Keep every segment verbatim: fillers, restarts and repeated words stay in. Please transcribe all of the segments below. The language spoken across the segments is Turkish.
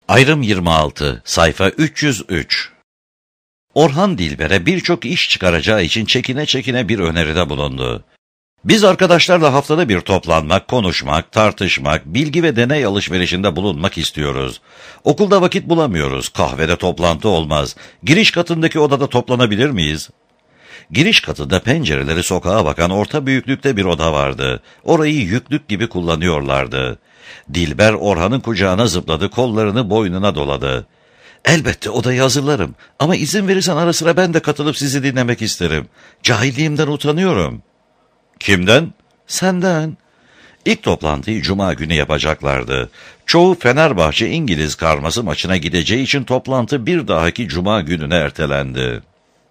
Ayrım yirmi altı, sayfa üç yüz üç. Orhan Dilber'e birçok iş çıkaracağı için çekine çekine bir öneride bulundu. Biz arkadaşlarla haftada bir toplanmak, konuşmak, tartışmak, bilgi ve deney alışverişinde bulunmak istiyoruz. Okulda vakit bulamıyoruz, kahvede toplantı olmaz. Giriş katındaki odada toplanabilir miyiz? Giriş katında pencereleri sokağa bakan orta büyüklükte bir oda vardı. Orayı yüklük gibi kullanıyorlardı. Dilber Orhan'ın kucağına zıpladı, kollarını boynuna doladı. "Elbette odayı hazırlarım ama izin verirsen ara sıra ben de katılıp sizi dinlemek isterim. Cahilliğimden utanıyorum." "Kimden?" "Senden." İlk toplantıyı Cuma günü yapacaklardı. Çoğu Fenerbahçe İngiliz karması maçına gideceği için toplantı bir dahaki Cuma gününe ertelendi.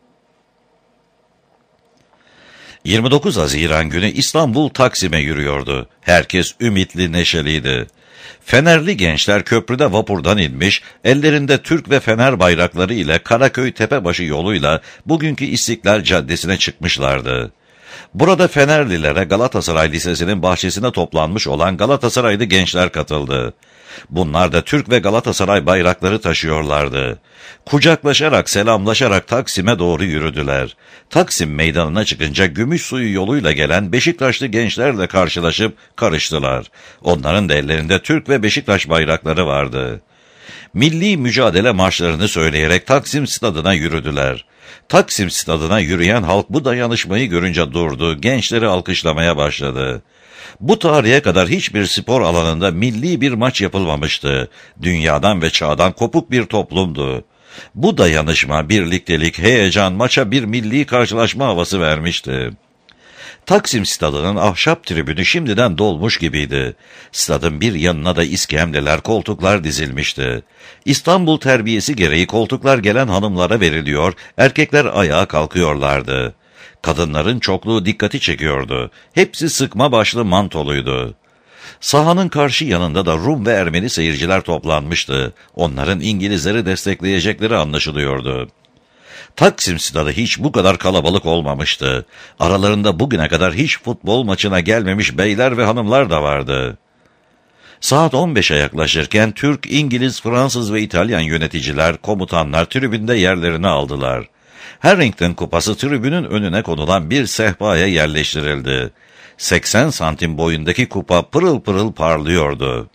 yirmi dokuz Haziran günü İstanbul Taksim'e yürüyordu. Herkes ümitli, neşeliydi. Fenerli gençler köprüde vapurdan inmiş, ellerinde Türk ve Fener bayrakları ile Karaköy Tepebaşı yoluyla bugünkü İstiklal Caddesi'ne çıkmışlardı. Burada Fenerlilere Galatasaray Lisesi'nin bahçesine toplanmış olan Galatasaraylı gençler katıldı. Bunlar da Türk ve Galatasaray bayrakları taşıyorlardı. Kucaklaşarak, selamlaşarak Taksim'e doğru yürüdüler. Taksim meydanına çıkınca Gümüşsuyu yoluyla gelen Beşiktaşlı gençlerle karşılaşıp karıştılar. Onların da ellerinde Türk ve Beşiktaş bayrakları vardı. Milli mücadele marşlarını söyleyerek Taksim Stadı'na yürüdüler. Taksim Stadı'na yürüyen halk bu dayanışmayı görünce durdu, gençleri alkışlamaya başladı. Bu tarihe kadar hiçbir spor alanında milli bir maç yapılmamıştı. Dünyadan ve çağdan kopuk bir toplumdu. Bu dayanışma, birliktelik, heyecan maça bir milli karşılaşma havası vermişti. Taksim Stadı'nın ahşap tribünü şimdiden dolmuş gibiydi. Stadın bir yanına da iskemleler, koltuklar dizilmişti. İstanbul terbiyesi gereği koltuklar gelen hanımlara veriliyor, erkekler ayağa kalkıyorlardı. Kadınların çokluğu dikkati çekiyordu. Hepsi sıkma başlı mantoluydu. Sahanın karşı yanında da Rum ve Ermeni seyirciler toplanmıştı. Onların İngilizleri destekleyecekleri anlaşılıyordu. Taksim Stadı hiç bu kadar kalabalık olmamıştı. Aralarında bugüne kadar hiç futbol maçına gelmemiş beyler ve hanımlar da vardı. Saat on beşe yaklaşırken Türk, İngiliz, Fransız ve İtalyan yöneticiler, komutanlar tribünde yerlerini aldılar. Harrington kupası tribünün önüne konulan bir sehpaya yerleştirildi. seksen santim boyundaki kupa pırıl pırıl parlıyordu.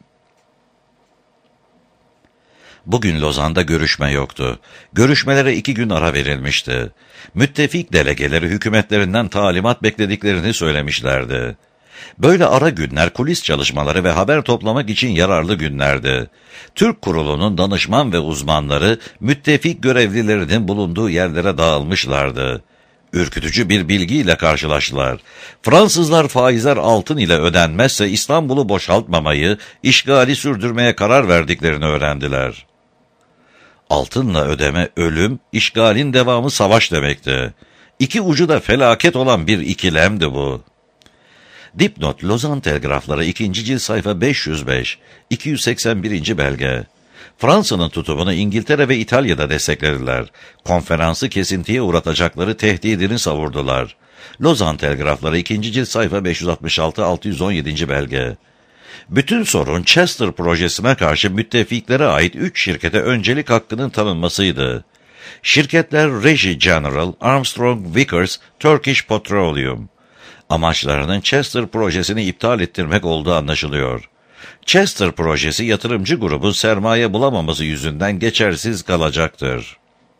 Bugün Lozan'da görüşme yoktu. Görüşmelere iki gün ara verilmişti. Müttefik delegeleri hükümetlerinden talimat beklediklerini söylemişlerdi. Böyle ara günler kulis çalışmaları ve haber toplamak için yararlı günlerdi. Türk Kurulu'nun danışman ve uzmanları müttefik görevlilerinin bulunduğu yerlere dağılmışlardı. Ürkütücü bir bilgiyle karşılaştılar. Fransızlar faizler altın ile ödenmezse İstanbul'u boşaltmamayı, işgali sürdürmeye karar verdiklerini öğrendiler. Altınla ödeme ölüm, işgalin devamı savaş demekti. İki ucu da felaket olan bir ikilemdi bu. Dipnot Lozan Telgrafları ikinci cilt sayfa beş yüz beş, iki yüz seksen birinci belge. Fransa'nın tutumunu İngiltere ve İtalya'da desteklediler. Konferansı kesintiye uğratacakları tehdidini savurdular. Lozan Telgrafları ikinci cilt sayfa beş yüz altmış altı altı yüz on yedinci belge. Bütün sorun Chester projesine karşı müttefiklere ait üç şirkete öncelik hakkının tanınmasıydı. Şirketler Regie General, Armstrong Vickers, Turkish Petroleum. Amaçlarının Chester projesini iptal ettirmek olduğu anlaşılıyor. Chester projesi yatırımcı grubun sermaye bulamaması yüzünden geçersiz kalacaktır.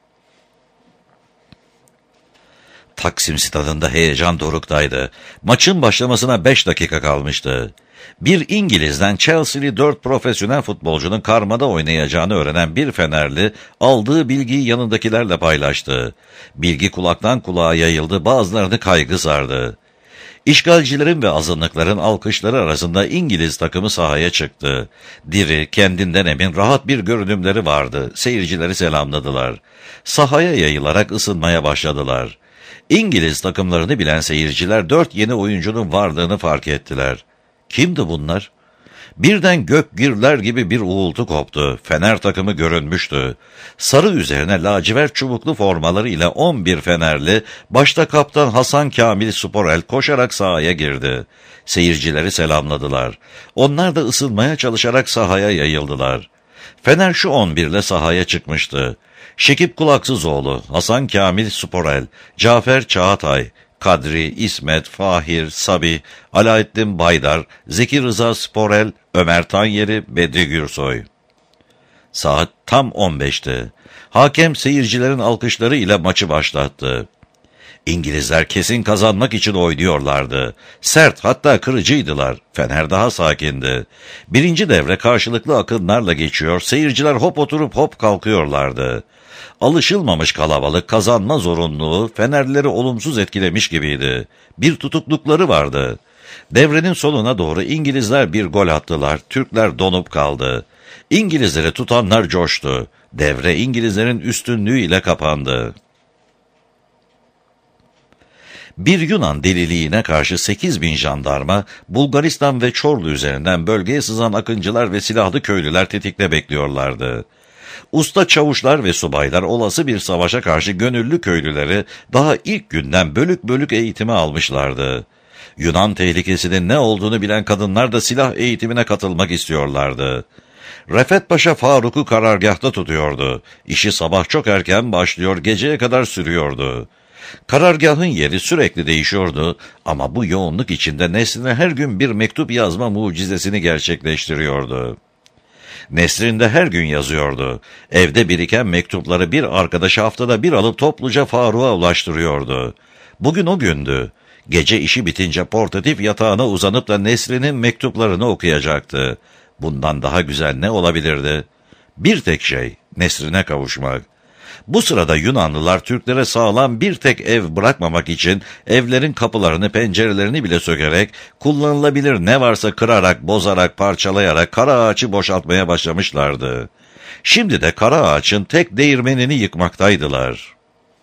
Taksim Stadı'nda heyecan doruktaydı. Maçın başlamasına beş dakika kalmıştı. Bir İngiliz'den Chelsea'li dört profesyonel futbolcunun karmada oynayacağını öğrenen bir Fenerli aldığı bilgiyi yanındakilerle paylaştı. Bilgi kulaktan kulağa yayıldı, bazılarını kaygı sardı. İşgalcilerin ve azınlıkların alkışları arasında İngiliz takımı sahaya çıktı. Diri, kendinden emin, rahat bir görünümleri vardı. Seyircileri selamladılar. Sahaya yayılarak ısınmaya başladılar. İngiliz takımlarını bilen seyirciler dört yeni oyuncunun varlığını fark ettiler. Kimdi bunlar? Birden gök gürler gibi bir uğultu koptu. Fener takımı görünmüştü. Sarı üzerine lacivert çubuklu formaları ile on bir Fenerli, başta kaptan Hasan Kamil Sporel koşarak sahaya girdi. Seyircileri selamladılar. Onlar da ısınmaya çalışarak sahaya yayıldılar. Fener şu on birle sahaya çıkmıştı. Şekip Kulaksızoğlu, Hasan Kamil Sporel, Cafer Çağatay, Kadri, İsmet, Fahir, Sabi, Alaeddin Baydar, Zeki Rıza Sporel, Ömer Tanyeri, Bedri Gürsoy. Saat tam on beşti. Hakem seyircilerin alkışları ile maçı başlattı. İngilizler kesin kazanmak için oynuyorlardı. Sert, hatta kırıcıydılar. Fener daha sakindi. Birinci devre karşılıklı akınlarla geçiyor, seyirciler hop oturup hop kalkıyorlardı. Alışılmamış kalabalık, kazanma zorunluluğu Fenerlileri olumsuz etkilemiş gibiydi. Bir tutuklukları vardı. Devrenin sonuna doğru İngilizler bir gol attılar, Türkler donup kaldı. İngilizleri tutanlar coştu. Devre İngilizlerin üstünlüğüyle kapandı. Bir Yunan deliliğine karşı sekiz bin jandarma, Bulgaristan ve Çorlu üzerinden bölgeye sızan akıncılar ve silahlı köylüler tetikte bekliyorlardı. Usta çavuşlar ve subaylar olası bir savaşa karşı gönüllü köylüleri daha ilk günden bölük bölük eğitimi almışlardı. Yunan tehlikesinin ne olduğunu bilen kadınlar da silah eğitimine katılmak istiyorlardı. Refet Paşa Faruk'u karargahta tutuyordu. İşi sabah çok erken başlıyor, geceye kadar sürüyordu. Karargahın yeri sürekli değişiyordu ama bu yoğunluk içinde Nesrin'e her gün bir mektup yazma mucizesini gerçekleştiriyordu. Nesrin de her gün yazıyordu. Evde biriken mektupları bir arkadaşı haftada bir alıp topluca Faruk'a ulaştırıyordu. Bugün o gündü. Gece işi bitince portatif yatağına uzanıp da Nesrin'in mektuplarını okuyacaktı. Bundan daha güzel ne olabilirdi? Bir tek şey, Nesrin'e kavuşmak. Bu sırada Yunanlılar Türklere sağlam bir tek ev bırakmamak için evlerin kapılarını, pencerelerini bile sökerek, kullanılabilir ne varsa kırarak, bozarak, parçalayarak kara ağaçı boşaltmaya başlamışlardı. Şimdi de kara ağaçın tek değirmenini yıkmaktaydılar.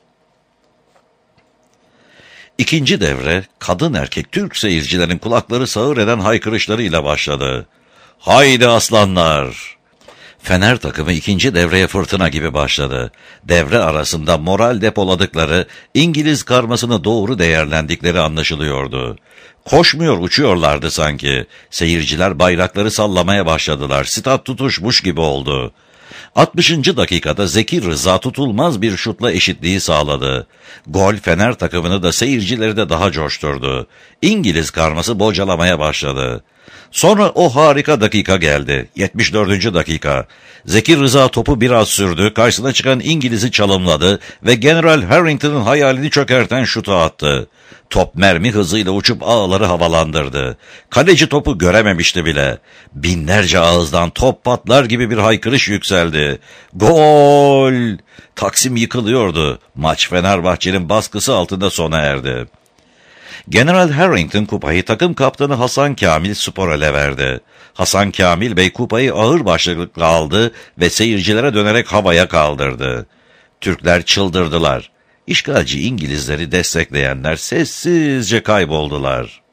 İkinci devre, kadın erkek Türk seyircilerin kulakları sağır eden haykırışlarıyla başladı. "Haydi aslanlar!" Fener takımı ikinci devreye fırtına gibi başladı. Devre arasında moral depoladıkları, İngiliz karmasını doğru değerlendikleri anlaşılıyordu. Koşmuyor, uçuyorlardı sanki. Seyirciler bayrakları sallamaya başladılar. Stat tutuşmuş gibi oldu. altmışıncı dakikada Zeki Rıza tutulmaz bir şutla eşitliği sağladı. Gol Fener takımını da seyircileri de daha coşturdu. İngiliz karması bocalamaya başladı. Sonra o harika dakika geldi. yetmiş dördüncü dakika. Zeki Rıza topu biraz sürdü, karşısına çıkan İngiliz'i çalımladı ve General Harrington'ın hayalini çökerten şutu attı. Top mermi hızıyla uçup ağları havalandırdı. Kaleci topu görememişti bile. Binlerce ağızdan top patlar gibi bir haykırış yükseldi. Gol! Taksim yıkılıyordu. Maç Fenerbahçe'nin baskısı altında sona erdi. General Harrington kupayı takım kaptanı Hasan Kamil Sporel'e verdi. Hasan Kamil Bey kupayı ağır başlıkla aldı ve seyircilere dönerek havaya kaldırdı. Türkler çıldırdılar. İşgalci İngilizleri destekleyenler sessizce kayboldular.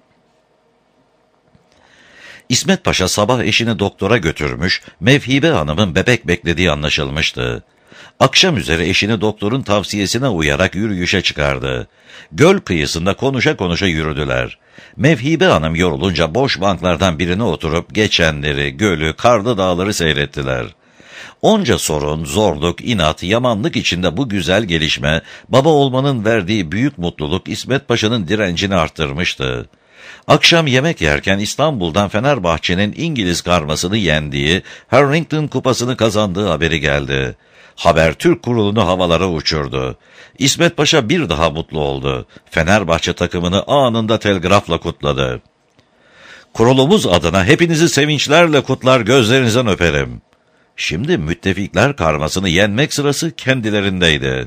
İsmet Paşa sabah eşini doktora götürmüş, Mevhibe Hanım'ın bebek beklediği anlaşılmıştı. Akşam üzeri eşini doktorun tavsiyesine uyarak yürüyüşe çıkardı. Göl kıyısında konuşa konuşa yürüdüler. Mevhibe Hanım yorulunca boş banklardan birine oturup geçenleri, gölü, karlı dağları seyrettiler. Onca sorun, zorluk, inat, yamanlık içinde bu güzel gelişme, baba olmanın verdiği büyük mutluluk İsmet Paşa'nın direncini arttırmıştı. Akşam yemek yerken İstanbul'dan Fenerbahçe'nin İngiliz karmasını yendiği, Harrington kupasını kazandığı haberi geldi. Haber Türk kurulunu havalara uçurdu. İsmet Paşa bir daha mutlu oldu. Fenerbahçe takımını anında telgrafla kutladı. "Kurulumuz adına hepinizi sevinçlerle kutlar, gözlerinizden öperim." Şimdi müttefikler karmasını yenmek sırası kendilerindeydi.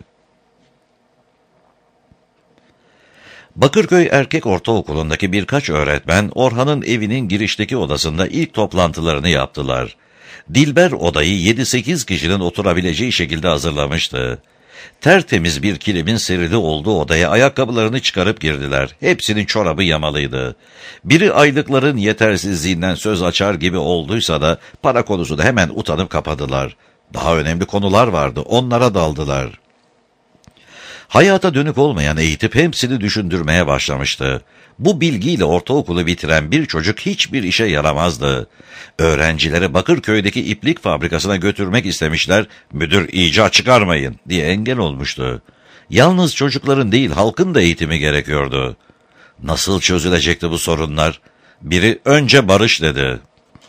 Bakırköy Erkek Ortaokulu'ndaki birkaç öğretmen Orhan'ın evinin girişteki odasında ilk toplantılarını yaptılar. Dilber odayı yedi sekiz kişinin oturabileceği şekilde hazırlamıştı. Tertemiz bir kilimin serili olduğu odaya ayakkabılarını çıkarıp girdiler. Hepsinin çorabı yamalıydı. Biri aylıkların yetersizliğinden söz açar gibi olduysa da para konusunda hemen utanıp kapadılar. Daha önemli konular vardı, onlara daldılar. Hayata dönük olmayan eğitim hepsini düşündürmeye başlamıştı. Bu bilgiyle ortaokulu bitiren bir çocuk hiçbir işe yaramazdı. Öğrencileri Bakırköy'deki iplik fabrikasına götürmek istemişler, müdür icat çıkarmayın diye engel olmuştu. Yalnız çocukların değil halkın da eğitimi gerekiyordu. Nasıl çözülecekti bu sorunlar? Biri önce barış dedi.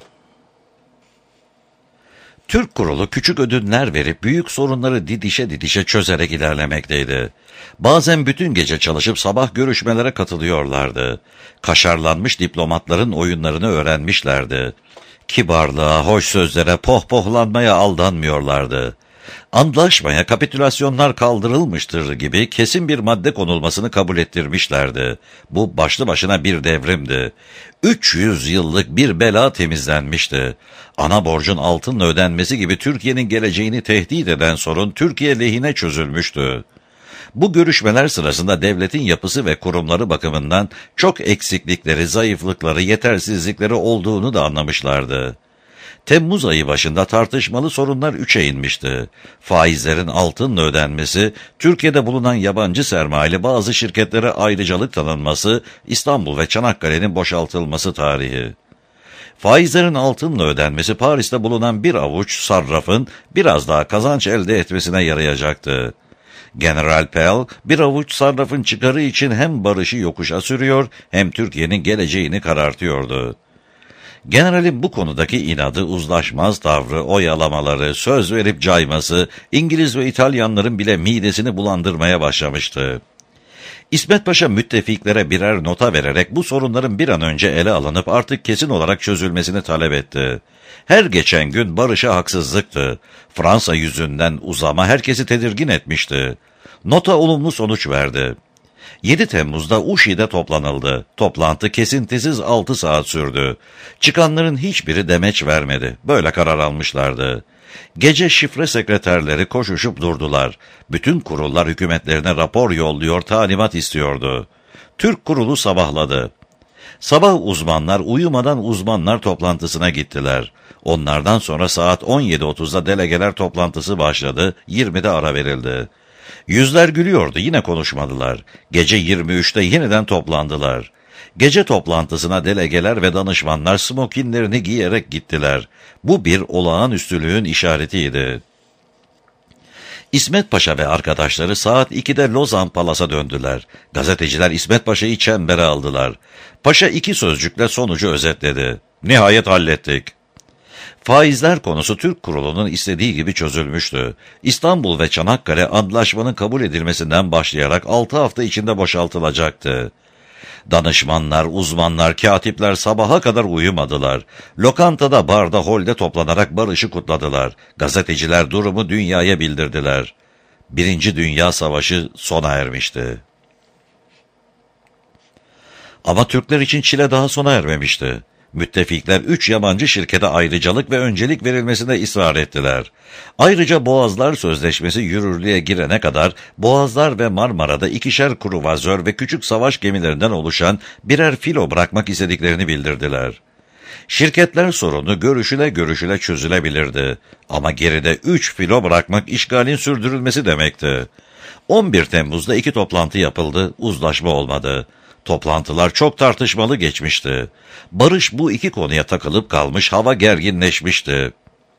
Türk kurulu küçük ödünler verip büyük sorunları didişe didişe çözerek ilerlemekteydi. Bazen bütün gece çalışıp sabah görüşmelere katılıyorlardı. Kaşarlanmış diplomatların oyunlarını öğrenmişlerdi. Kibarlığa, hoş sözlere, pohpohlanmaya aldanmıyorlardı. Antlaşmaya kapitülasyonlar kaldırılmıştır gibi kesin bir madde konulmasını kabul ettirmişlerdi. Bu başlı başına bir devrimdi. üç yüz yıllık bir bela temizlenmişti. Ana borcun altınla ödenmesi gibi Türkiye'nin geleceğini tehdit eden sorun Türkiye lehine çözülmüştü. Bu görüşmeler sırasında devletin yapısı ve kurumları bakımından çok eksiklikleri, zayıflıkları, yetersizlikleri olduğunu da anlamışlardı. Temmuz ayı başında tartışmalı sorunlar üçe inmişti. Faizlerin altınla ödenmesi, Türkiye'de bulunan yabancı sermayeli bazı şirketlere ayrıcalık tanınması, İstanbul ve Çanakkale'nin boşaltılması tarihi. Faizlerin altınla ödenmesi Paris'te bulunan bir avuç sarrafın biraz daha kazanç elde etmesine yarayacaktı. General Pell bir avuç sarrafın çıkarı için hem barışı yokuşa sürüyor hem Türkiye'nin geleceğini karartıyordu. Generalin bu konudaki inadı, uzlaşmaz tavrı, oyalamaları, söz verip cayması, İngiliz ve İtalyanların bile midesini bulandırmaya başlamıştı. İsmet Paşa müttefiklere birer nota vererek bu sorunların bir an önce ele alınıp artık kesin olarak çözülmesini talep etti. Her geçen gün barışa haksızlıktı. Fransa yüzünden uzama herkesi tedirgin etmişti. Nota olumlu sonuç verdi. yedi Temmuz'da Uşi'de toplanıldı. Toplantı kesintisiz altı saat sürdü. Çıkanların hiçbiri demeç vermedi. Böyle karar almışlardı. Gece şifre sekreterleri koşuşup durdular. Bütün kurullar hükümetlerine rapor yolluyor, talimat istiyordu. Türk kurulu sabahladı. Sabah uzmanlar uyumadan uzmanlar toplantısına gittiler. Onlardan sonra saat on yedi otuzda delegeler toplantısı başladı, yirmide ara verildi. Yüzler gülüyordu, yine konuşmadılar. Gece yirmi üçte yeniden toplandılar. Gece toplantısına delegeler ve danışmanlar smokinlerini giyerek gittiler. Bu bir olağanüstülüğün işaretiydi. İsmet Paşa ve arkadaşları saat ikide Lozan Palas'a döndüler. Gazeteciler İsmet Paşa'yı çembere aldılar. Paşa iki sözcükle sonucu özetledi. Nihayet hallettik. Faizler konusu Türk kurulunun istediği gibi çözülmüştü. İstanbul ve Çanakkale antlaşmanın kabul edilmesinden başlayarak altı hafta içinde boşaltılacaktı. Danışmanlar, uzmanlar, katipler sabaha kadar uyumadılar. Lokantada, barda, holde toplanarak barışı kutladılar. Gazeteciler durumu dünyaya bildirdiler. Birinci Dünya Savaşı sona ermişti. Ama Türkler için çile daha sona ermemişti. Müttefikler üç yabancı şirkete ayrıcalık ve öncelik verilmesine ısrar ettiler. Ayrıca Boğazlar Sözleşmesi yürürlüğe girene kadar Boğazlar ve Marmara'da ikişer kruvazör ve küçük savaş gemilerinden oluşan birer filo bırakmak istediklerini bildirdiler. Şirketler sorunu görüşüle görüşüle çözülebilirdi. Ama geride üç filo bırakmak işgalin sürdürülmesi demekti. on bir Temmuz'da iki toplantı yapıldı, uzlaşma olmadı. Toplantılar çok tartışmalı geçmişti. Barış bu iki konuya takılıp kalmış, hava gerginleşmişti.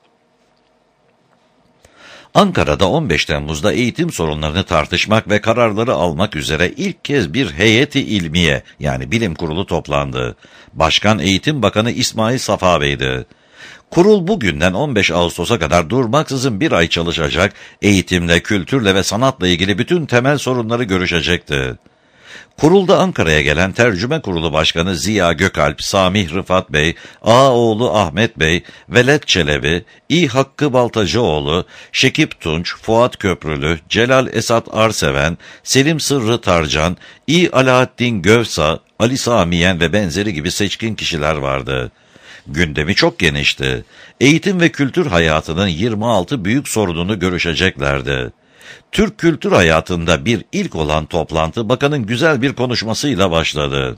Ankara'da on beş Temmuz'da eğitim sorunlarını tartışmak ve kararları almak üzere ilk kez bir heyeti ilmiye yani bilim kurulu toplandı. Başkan Eğitim Bakanı İsmail Safa Bey'di. Kurul bugünden on beş Ağustos'a kadar durmaksızın bir ay çalışacak, eğitimle, kültürle ve sanatla ilgili bütün temel sorunları görüşecekti. Kurulda Ankara'ya gelen Tercüme Kurulu Başkanı Ziya Gökalp, Samih Rıfat Bey, Ağaoğlu Ahmet Bey, Velet Çelebi, İ Hakkı Baltacıoğlu, Şekip Tunç, Fuat Köprülü, Celal Esat Arseven, Selim Sırrı Tarcan, İ Alaaddin Gövsa, Ali Samiyen ve benzeri gibi seçkin kişiler vardı. Gündemi çok genişti. Eğitim ve kültür hayatının yirmi altı büyük sorununu görüşeceklerdi. Türk kültür hayatında bir ilk olan toplantı bakanın güzel bir konuşmasıyla başladı.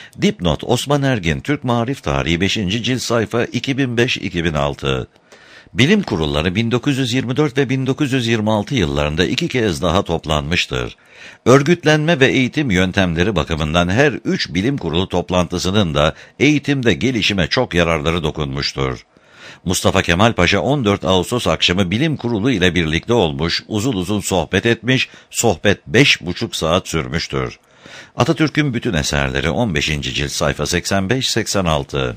Dipnot Osman Ergin Türk Marif Tarihi beşinci cilt sayfa iki bin beş iki bin altı. Bilim kurulları bin dokuz yüz yirmi dört ve bin dokuz yüz yirmi altı yıllarında iki kez daha toplanmıştır. Örgütlenme ve eğitim yöntemleri bakımından her üç bilim kurulu toplantısının da eğitimde gelişime çok yararları dokunmuştur. Mustafa Kemal Paşa on dört Ağustos akşamı bilim kurulu ile birlikte olmuş, uzun uzun sohbet etmiş, sohbet beş buçuk saat sürmüştür. Atatürk'ün bütün eserleri on beşinci cilt sayfa seksen beş seksen altı.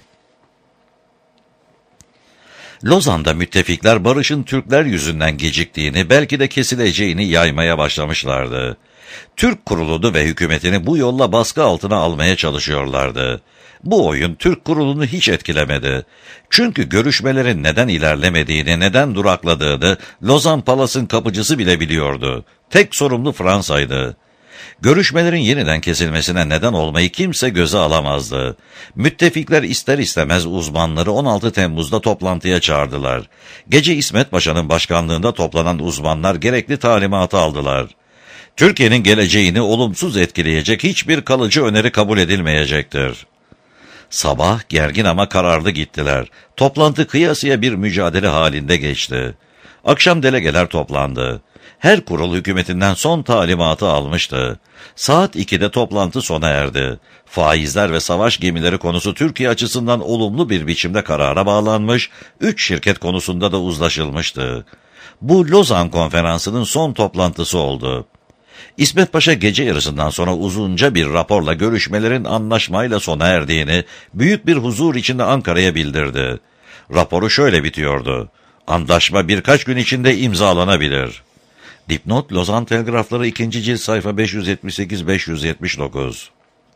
Lozan'da müttefikler barışın Türkler yüzünden geciktiğini, belki de kesileceğini yaymaya başlamışlardı. Türk kurulunu ve hükümetini bu yolla baskı altına almaya çalışıyorlardı. Bu oyun Türk kurulunu hiç etkilemedi. Çünkü görüşmelerin neden ilerlemediğini, neden durakladığını Lozan Palas'ın kapıcısı bile biliyordu. Tek sorumlu Fransa'ydı. Görüşmelerin yeniden kesilmesine neden olmayı kimse göze alamazdı. Müttefikler ister istemez uzmanları on altı Temmuz'da toplantıya çağırdılar. Gece İsmet Paşa'nın başkanlığında toplanan uzmanlar gerekli talimatı aldılar. Türkiye'nin geleceğini olumsuz etkileyecek hiçbir kalıcı öneri kabul edilmeyecektir. Sabah gergin ama kararlı gittiler. Toplantı kıyasıya bir mücadele halinde geçti. Akşam delegeler toplandı. Her kurul hükümetinden son talimatı almıştı. Saat ikide toplantı sona erdi. Faizler ve savaş gemileri konusu Türkiye açısından olumlu bir biçimde karara bağlanmış, üç şirket konusunda da uzlaşılmıştı. Bu Lozan Konferansı'nın son toplantısı oldu. İsmet Paşa gece yarısından sonra uzunca bir raporla görüşmelerin anlaşmayla sona erdiğini büyük bir huzur içinde Ankara'ya bildirdi. Raporu şöyle bitiyordu: "Anlaşma birkaç gün içinde imzalanabilir." Dipnot Lozan Telgrafları ikinci cilt sayfa beş yüz yetmiş sekiz beş yüz yetmiş dokuz.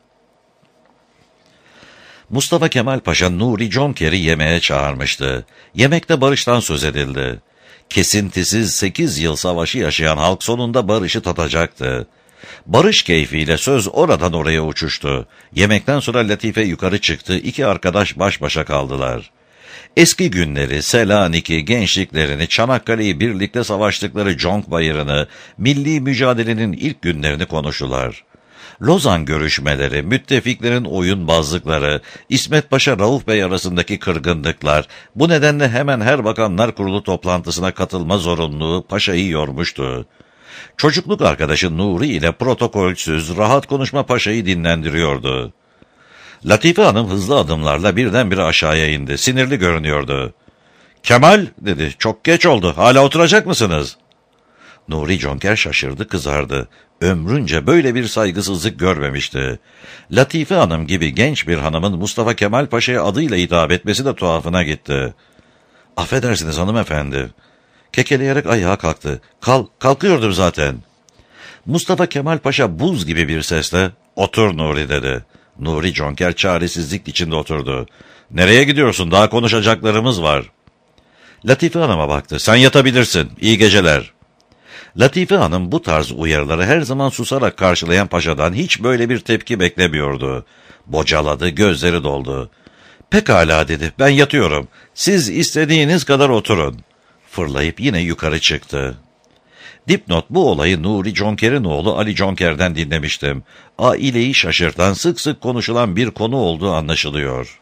Mustafa Kemal Paşa Nuri Conker'i yemeğe çağırmıştı. Yemekte barıştan söz edildi. Kesintisiz sekiz yıl savaşı yaşayan halk sonunda barışı tadacaktı. Barış keyfiyle söz oradan oraya uçuştu. Yemekten sonra Latife yukarı çıktı, iki arkadaş baş başa kaldılar. Eski günleri, Selanik'i, gençliklerini, Çanakkale'yi birlikte savaştıkları Conk Bayırı'nı, milli mücadelenin ilk günlerini konuştular. Lozan görüşmeleri, müttefiklerin oyunbazlıkları, İsmet Paşa Rauf Bey arasındaki kırgınlıklar, bu nedenle hemen her bakanlar kurulu toplantısına katılma zorunluluğu Paşa'yı yormuştu. Çocukluk arkadaşı Nuri ile protokolsüz, rahat konuşma Paşa'yı dinlendiriyordu. Latife Hanım hızlı adımlarla birdenbire aşağıya indi. Sinirli görünüyordu. "Kemal," dedi, "çok geç oldu. Hala oturacak mısınız?" Nuri Conker şaşırdı, kızardı. Ömrünce böyle bir saygısızlık görmemişti. Latife Hanım gibi genç bir hanımın Mustafa Kemal Paşa'ya adıyla hitap etmesi de tuhafına gitti. "Affedersiniz hanımefendi." Kekeleyerek ayağa kalktı. Kal, kalkıyordum zaten." Mustafa Kemal Paşa buz gibi bir sesle, "Otur Nuri," dedi. Nuri Conker çaresizlik içinde oturdu. "Nereye gidiyorsun? Daha konuşacaklarımız var." Latife Hanım'a baktı. "Sen yatabilirsin. İyi geceler." Latife Hanım bu tarz uyarıları her zaman susarak karşılayan Paşa'dan hiç böyle bir tepki beklemiyordu. Bocaladı, gözleri doldu. "Pekala," dedi, "ben yatıyorum. Siz istediğiniz kadar oturun." Fırlayıp yine yukarı çıktı. Dipnot: bu olayı Nuri Conker'in oğlu Ali Conker'den dinlemiştim. Aileyi şaşırtan, sık sık konuşulan bir konu olduğu anlaşılıyor.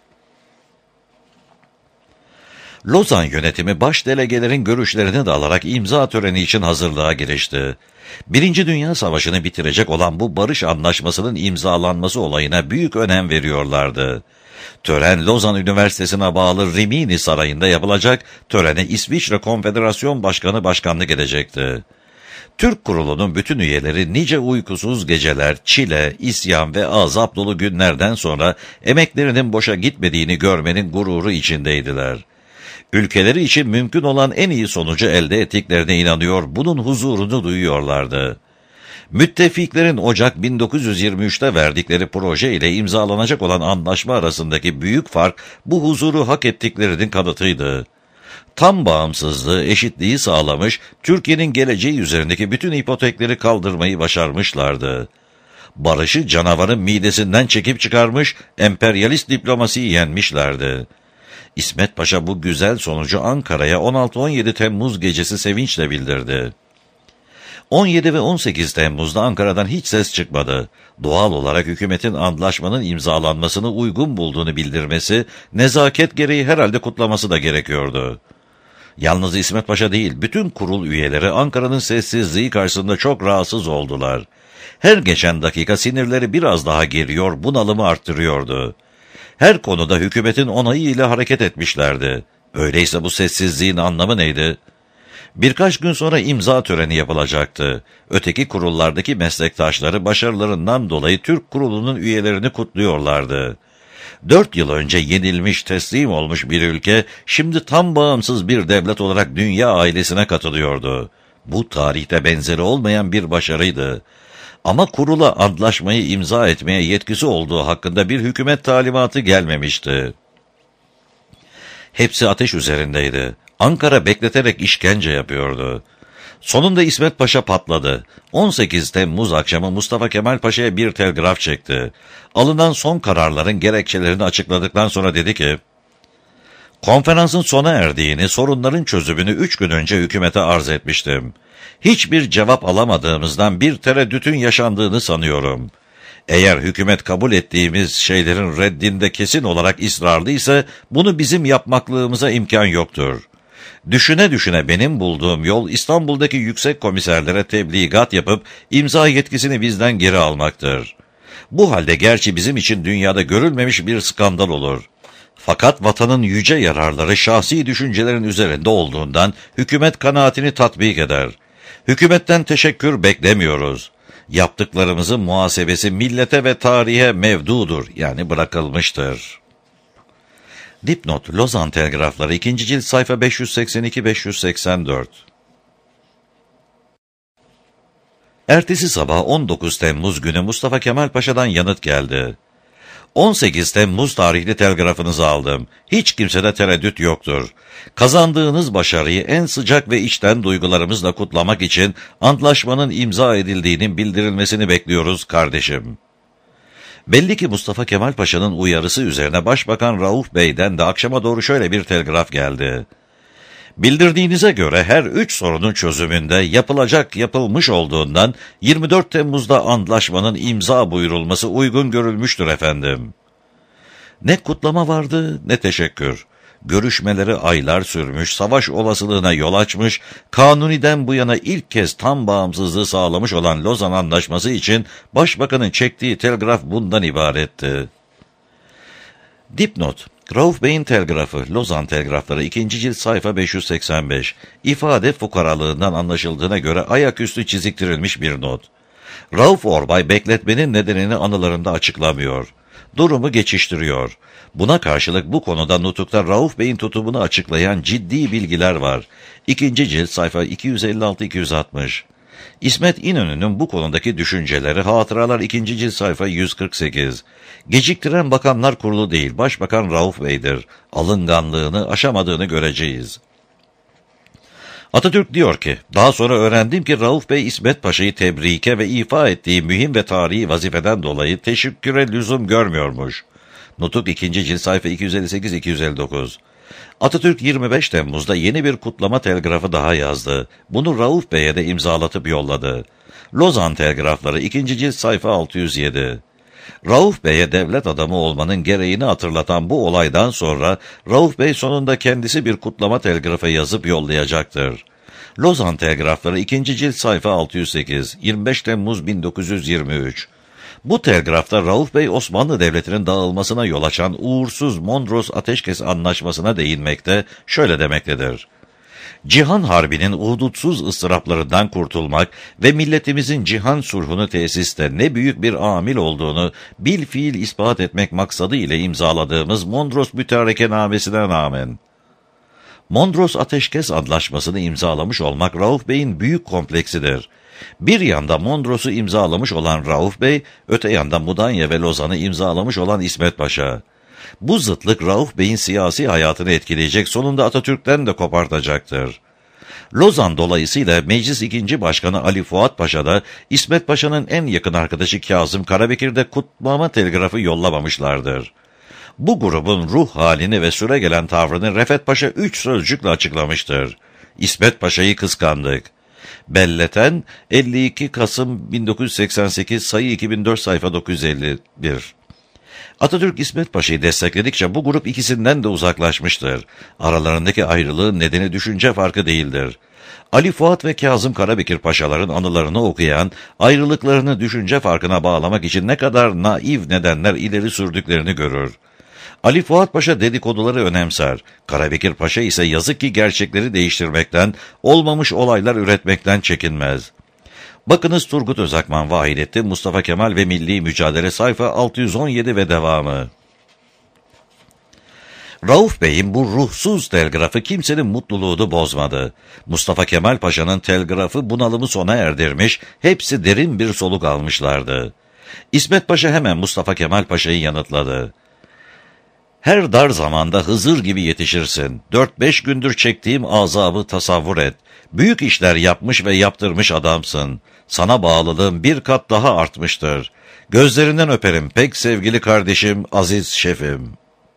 Lozan yönetimi baş delegelerin görüşlerini de alarak imza töreni için hazırlığa girişti. Birinci Dünya Savaşı'nı bitirecek olan bu barış anlaşmasının imzalanması olayına büyük önem veriyorlardı. Tören Lozan Üniversitesi'ne bağlı Rimini Sarayı'nda yapılacak, törene İsviçre Konfederasyon Başkanı başkanlık edecekti. Türk kurulunun bütün üyeleri nice uykusuz geceler, çile, isyan ve azap dolu günlerden sonra emeklerinin boşa gitmediğini görmenin gururu içindeydiler. Ülkeleri için mümkün olan en iyi sonucu elde ettiklerine inanıyor, bunun huzurunu duyuyorlardı. Müttefiklerin Ocak bin dokuz yüz yirmi üç'te verdikleri proje ile imzalanacak olan anlaşma arasındaki büyük fark bu huzuru hak ettiklerinin kanıtıydı. Tam bağımsızlığı, eşitliği sağlamış, Türkiye'nin geleceği üzerindeki bütün ipotekleri kaldırmayı başarmışlardı. Barışı canavarın midesinden çekip çıkarmış, emperyalist diplomasiyi yenmişlerdi. İsmet Paşa bu güzel sonucu Ankara'ya on altı on yedi Temmuz gecesi sevinçle bildirdi. on yedi ve on sekiz Temmuz'da Ankara'dan hiç ses çıkmadı. Doğal olarak hükümetin antlaşmanın imzalanmasını uygun bulduğunu bildirmesi, nezaket gereği herhalde kutlaması da gerekiyordu. Yalnız İsmet Paşa değil, bütün kurul üyeleri Ankara'nın sessizliği karşısında çok rahatsız oldular. Her geçen dakika sinirleri biraz daha geriyor, bunalımı arttırıyordu. Her konuda hükümetin onayı ile hareket etmişlerdi. Öyleyse bu sessizliğin anlamı neydi? Birkaç gün sonra imza töreni yapılacaktı. Öteki kurullardaki meslektaşları başarılarından dolayı Türk kurulunun üyelerini kutluyorlardı. Dört yıl önce yenilmiş, teslim olmuş bir ülke, şimdi tam bağımsız bir devlet olarak dünya ailesine katılıyordu. Bu tarihte benzeri olmayan bir başarıydı. Ama kurula antlaşmayı imza etmeye yetkisi olduğu hakkında bir hükümet talimatı gelmemişti. Hepsi ateş üzerindeydi. Ankara bekleterek işkence yapıyordu. Sonunda İsmet Paşa patladı. on sekiz Temmuz akşamı Mustafa Kemal Paşa'ya bir telgraf çekti. Alınan son kararların gerekçelerini açıkladıktan sonra dedi ki, "Konferansın sona erdiğini, sorunların çözümünü üç gün önce hükümete arz etmiştim. Hiçbir cevap alamadığımızdan bir tereddütün yaşandığını sanıyorum. Eğer hükümet kabul ettiğimiz şeylerin reddinde kesin olarak ısrarlı ise bunu bizim yapmaklığımıza imkan yoktur. Düşüne düşüne benim bulduğum yol İstanbul'daki yüksek komiserlere tebligat yapıp imza yetkisini bizden geri almaktır. Bu halde gerçi bizim için dünyada görülmemiş bir skandal olur. Fakat vatanın yüce yararları şahsi düşüncelerin üzerinde olduğundan hükümet kanaatini tatbik eder. Hükümetten teşekkür beklemiyoruz. Yaptıklarımızın muhasebesi millete ve tarihe mevdudur, yani bırakılmıştır." Dipnot: Lozan Telgrafları ikinci cilt sayfa beş yüz seksen iki beş yüz seksen dört. Ertesi sabah on dokuz Temmuz günü Mustafa Kemal Paşa'dan yanıt geldi. on sekiz Temmuz tarihli telgrafınızı aldım. Hiç kimsede tereddüt yoktur. Kazandığınız başarıyı en sıcak ve içten duygularımızla kutlamak için antlaşmanın imza edildiğinin bildirilmesini bekliyoruz kardeşim. Belli ki Mustafa Kemal Paşa'nın uyarısı üzerine Başbakan Rauf Bey'den de akşama doğru şöyle bir telgraf geldi. Bildirdiğinize göre her üç sorunun çözümünde yapılacak yapılmış olduğundan yirmi dört Temmuz'da antlaşmanın imza buyurulması uygun görülmüştür efendim. Ne kutlama vardı ne teşekkür. Görüşmeleri aylar sürmüş, savaş olasılığına yol açmış, Kanuni'den bu yana ilk kez tam bağımsızlığı sağlamış olan Lozan Antlaşması için Başbakanın çektiği telgraf bundan ibaretti. Dipnot: Rauf Bey'in telgrafı, Lozan Telgrafları ikinci cilt sayfa beş yüz seksen beş. İfade fukaralığından anlaşıldığına göre ayaküstü çiziktirilmiş bir not. Rauf Orbay bekletmenin nedenini anılarında açıklamıyor. Durumu geçiştiriyor. Buna karşılık bu konuda nutukta Rauf Bey'in tutumunu açıklayan ciddi bilgiler var. İkinci cilt sayfa iki yüz elli altı iki yüz altmış. İsmet İnönü'nün bu konudaki düşünceleri Hatıralar ikinci cilt sayfa yüz kırk sekiz. Geciktiren Bakanlar Kurulu değil, Başbakan Rauf Bey'dir. Alınganlığını aşamadığını göreceğiz. Atatürk diyor ki, daha sonra öğrendim ki Rauf Bey İsmet Paşa'yı tebrike ve ifa ettiği mühim ve tarihi vazifeden dolayı teşekküre lüzum görmüyormuş. Nutuk ikinci cilt sayfa iki yüz elli sekiz iki yüz elli dokuz. Atatürk yirmi beş Temmuz'da yeni bir kutlama telgrafı daha yazdı. Bunu Rauf Bey'e de imzalatıp yolladı. Lozan Telgrafları ikinci cilt sayfa altı yüz yedi. Rauf Bey'e devlet adamı olmanın gereğini hatırlatan bu olaydan sonra Rauf Bey sonunda kendisi bir kutlama telgrafı yazıp yollayacaktır. Lozan Telgrafları ikinci cilt sayfa altı yüz sekiz, yirmi beş Temmuz bin dokuz yüz yirmi üç. Bu telgrafta Rauf Bey Osmanlı Devleti'nin dağılmasına yol açan uğursuz Mondros Ateşkes Anlaşması'na değinmekte, şöyle demektedir. Cihan Harbi'nin uhudutsuz ıstıraplarından kurtulmak ve milletimizin cihan sulhunu tesiste ne büyük bir amil olduğunu bil fiil ispat etmek maksadı ile imzaladığımız Mondros Mütarekenamesi'ne rağmen. Mondros Ateşkes Antlaşması'nı imzalamış olmak Rauf Bey'in büyük kompleksidir. Bir yanda Mondros'u imzalamış olan Rauf Bey, öte yanda Mudanya ve Lozan'ı imzalamış olan İsmet Paşa. Bu zıtlık Rauf Bey'in siyasi hayatını etkileyecek, sonunda Atatürk'ten de kopartacaktır. Lozan dolayısıyla Meclis ikinci Başkanı Ali Fuat Paşa da İsmet Paşa'nın en yakın arkadaşı Kazım Karabekir'de kutlama telgrafı yollamamışlardır. Bu grubun ruh halini ve süregelen tavrını Refet Paşa üç sözcükle açıklamıştır. İsmet Paşa'yı kıskandık. Belleten elli iki Kasım bin dokuz yüz seksen sekiz sayı iki bin dört sayfa dokuz yüz elli bir. Atatürk İsmet Paşa'yı destekledikçe bu grup ikisinden de uzaklaşmıştır. Aralarındaki ayrılığın nedeni düşünce farkı değildir. Ali Fuat ve Kazım Karabekir Paşaların anılarını okuyan, ayrılıklarını düşünce farkına bağlamak için ne kadar naif nedenler ileri sürdüklerini görür. Ali Fuat Paşa dedikoduları önemser, Karabekir Paşa ise yazık ki gerçekleri değiştirmekten, olmamış olaylar üretmekten çekinmez. Bakınız Turgut Özakman Vahidettin, Mustafa Kemal ve Milli Mücadele sayfa altı yüz on yedi ve devamı. Rauf Bey'in bu ruhsuz telgrafı kimsenin mutluluğunu bozmadı. Mustafa Kemal Paşa'nın telgrafı bunalımı sona erdirmiş, hepsi derin bir soluk almışlardı. İsmet Paşa hemen Mustafa Kemal Paşa'yı yanıtladı. Her dar zamanda Hızır gibi yetişirsin. Dört beş gündür çektiğim azabı tasavvur et. Büyük işler yapmış ve yaptırmış adamsın. Sana bağlılığım bir kat daha artmıştır. Gözlerinden öperim pek sevgili kardeşim, aziz şefim.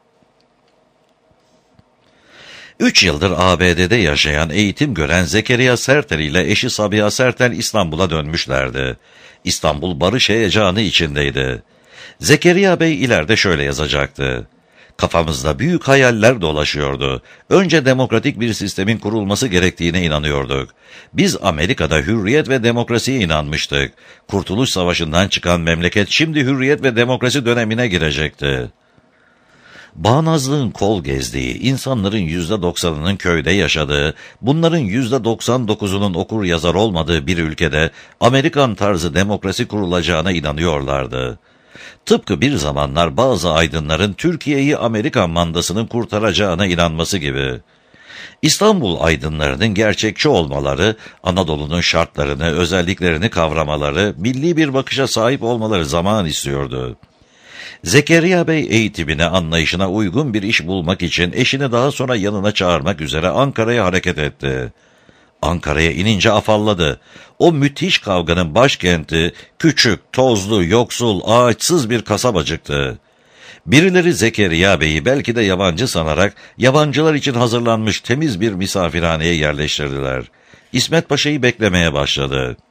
Üç yıldır A B D'de yaşayan, eğitim gören Zekeriya Sertel ile eşi Sabiha Sertel İstanbul'a dönmüşlerdi. İstanbul barış heyecanı içindeydi. Zekeriya Bey ileride şöyle yazacaktı. Kafamızda büyük hayaller dolaşıyordu. Önce demokratik bir sistemin kurulması gerektiğine inanıyorduk. Biz Amerika'da hürriyet ve demokrasiye inanmıştık. Kurtuluş Savaşı'ndan çıkan memleket şimdi hürriyet ve demokrasi dönemine girecekti. Bağnazlığın kol gezdiği, insanların yüzde doksanının köyde yaşadığı, bunların yüzde doksan dokuzunun okur yazar olmadığı bir ülkede Amerikan tarzı demokrasi kurulacağına inanıyorlardı. Tıpkı bir zamanlar bazı aydınların Türkiye'yi Amerikan mandasının kurtaracağına inanması gibi. İstanbul aydınlarının gerçekçi olmaları, Anadolu'nun şartlarını, özelliklerini kavramaları, milli bir bakışa sahip olmaları zaman istiyordu. Zekeriya Bey eğitimine, anlayışına uygun bir iş bulmak için eşini daha sonra yanına çağırmak üzere Ankara'ya hareket etti. Ankara'ya inince afalladı. O müthiş kavganın başkenti, küçük, tozlu, yoksul, ağaçsız bir kasabacıktı. Birileri Zekeriya Bey'i belki de yabancı sanarak, yabancılar için hazırlanmış temiz bir misafirhaneye yerleştirdiler. İsmet Paşa'yı beklemeye başladı.